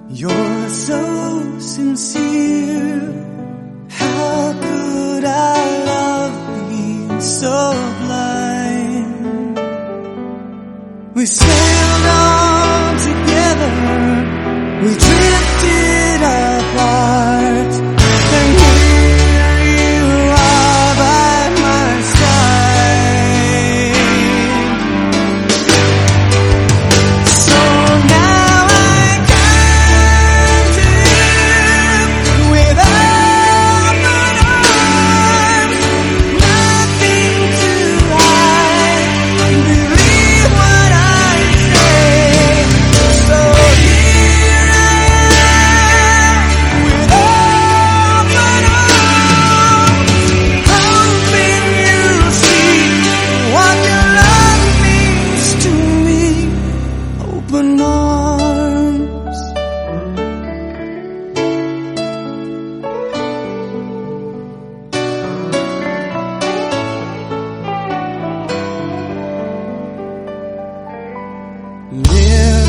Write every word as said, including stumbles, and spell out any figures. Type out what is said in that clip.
You're so sincere. How could our love be so blind? We sailed on together, we drifted apart, and here you are by my side. So now I come to you with open arms, nothing to hide. Believe what I say. So here I am with open arms, hoping you'll see what your love means to me. Open arms. Live